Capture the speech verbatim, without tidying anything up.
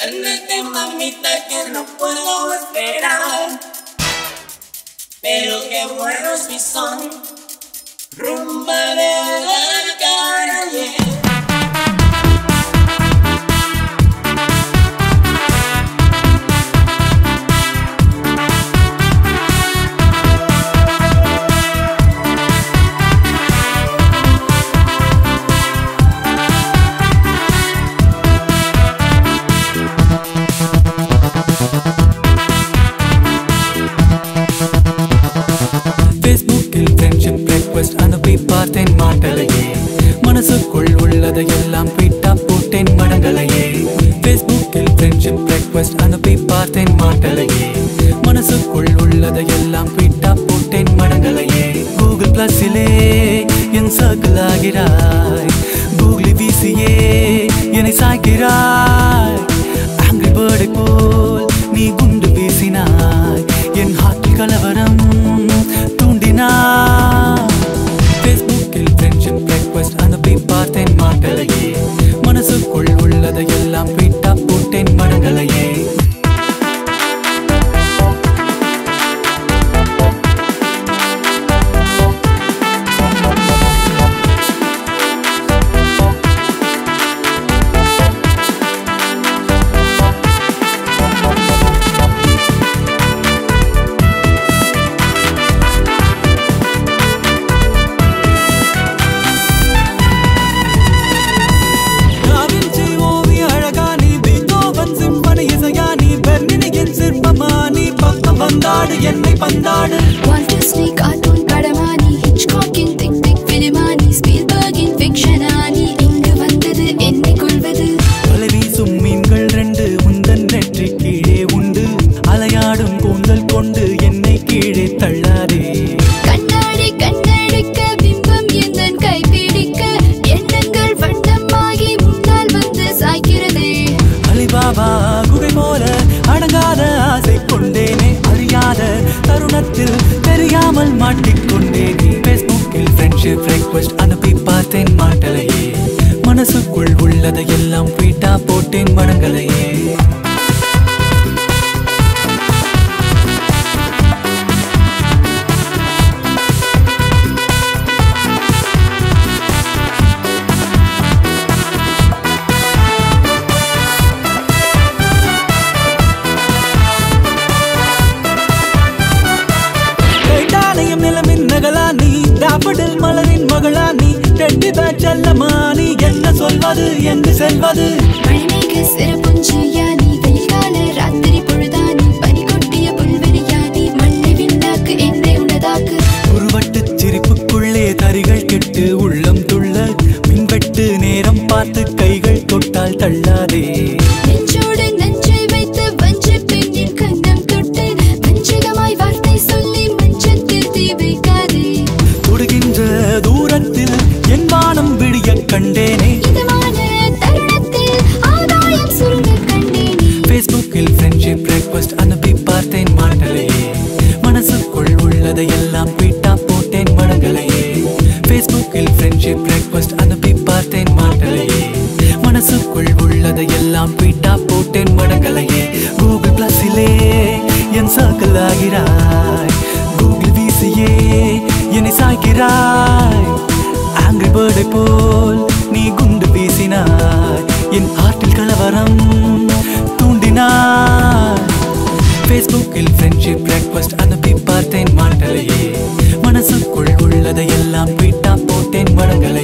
Ándate, mamita, que no puedo esperar. Pero qué buenos mis son. Rumba de la calle. அனுப்பி பார்த்தேன் மாட்டலையே, மனசுக்குள் உள்ளதையெல்லாம் ட்வீட்டா போட்டேன் மடங்களையே. ஃபேஸ்புக்கில் ஃப்ரெண்ட்ஷிப் ரெக்வெஸ்ட் அனுப்பி பார்த்தேன் மாட்டலையே, மனசுக்குள் உள்ளதையெல்லாம் ட்வீட்டா போட்டேன் மடங்களையே. கூகுள் பிளஸிலே என் சர்க்கிள் ஆகிறாய், கூகுளி வீசியே என்னை சாய்க்கிறாய். ஆங்கிரி பேர்டை போல் நீ குண்டு வீசினாய், என் ஹார்ட்டில் கலவரம் தூண்டினாய். அனுப்பி பார்த்தேன் மாட்டலையே, மனசுக்குள் உள்ளதையெல்லாம் ட்வீட்டா போட்டேன் மடங்களையே. என்னை பந்தாடு வால்ட் டிஸ்னி கார்ட்டூன் படமானி, ஹிட்ச்காக்கின் திக் திக் பிலிமானி, ஸ்பீல்பர்கின் ஃபிக்ஷனானி, இங்கு வந்தது என்னை கொள்வது. வலை வீசும் மீன்கள் ரெண்டு உந்தன் நெற்றி கீழே உண்டு, அலையாடும் கூந்தல் கொண்டு என்னை கீழே தள்ளாதே. கண்ணாடி கண்ணடிக்க பிம்பம் எந்தன் கை பிடிக்க, எண்ணங்கள் வண்ணமாகி முன்னால் வந்து சாய்க்கிறதே. அலிபாபா குகை போல அடங்காத ஆசை கொண்டேனே, அறியாத தருணத்தில் தெரியாமல் மாட்டிக்கொண்டேனே. ஃபேஸ்புக்கில் ஃப்ரெண்ட்ஷிப் ரெக்வெஸ்ட் அனுப்பி பார்த்தேன் மாட்டலையே, மனசுக்குள் உள்ளதையெல்லாம் ட்வீட்டா போட்டேன் மடங்களையே. டாபடில் மலரின் மகளா நீ, டெட்டி பேட் செல்லமா நீ, என்ன சொல்வது என்று செல்வது. மணிமேக சிறப்புஞ்சியா நீ, வெயில் கால ராத்திரி பொழுதானி, பனி கொட்டிய புல்வெளியானி, மண்ணை விண்ணாக்கு என்னை உனதாக்கு. உருவட்டு சிரிப்புக்குள்ளே தரிகள் கெட்டு உள்ளம் துள்ள, மின்வெட்டு நேரம் பார்த்து கைகள் தொட்டால் தள்ளாதே. நெஞ்சோடு நஞ்சை வைத்து வஞ்ச பெண்ணின் கண்ணம் தொட்டு, வஞ்சகமாய் வார்த்தை சொல்லி மஞ்சத்தில் தீ வைக்காதே. தொடுகின்ற தூரத்தில் என் வானம் விடிய கண்டேனே, இதமான தருணத்தில் ஆதாயம் சுருங்க கண்டேனே. ஃபேஸ்புக்கில் ஃப்ரெண்ட்ஷிப் ரெக்வெஸ்ட் அனுப்பி பார்த்தேன் மாட்டலையே, மனசுக்குள் உள்ளதையெல்லாம் ட்வீட்டா போட்டேன் மடங்களையே. ஃபேஸ்புக்கில் ஃப்ரெண்ட்ஷிப் ரெக்வெஸ்ட் அனுப்பி பார்த்தேன் மாட்டலையே, மனசுக்குள் உள்ளதையெல்லாம் ட்வீட்டா போட்டேன் மடங்களையே. கூகுள் பிளஸிலே என் சர்க்கிள் ஆகிறாய், கூகுள் வீசியே என்னை சாய்க்கிறாய். ஆங்கிரி பேர்டை போல் நீ குண்டு வீசினாய், என் ஹார்ட்டில் கலவரம் தூண்டினாய். ஃபேஸ்புக்கில் ஃப்ரெண்ட்ஷிப் ரெக்வெஸ்ட் அனுப்பி பார்த்தேன் மாட்டலையே, மனசுக்குள் உள்ளதையெல்லாம் ட்வீட்டா போட்டேன் மடங்களையே.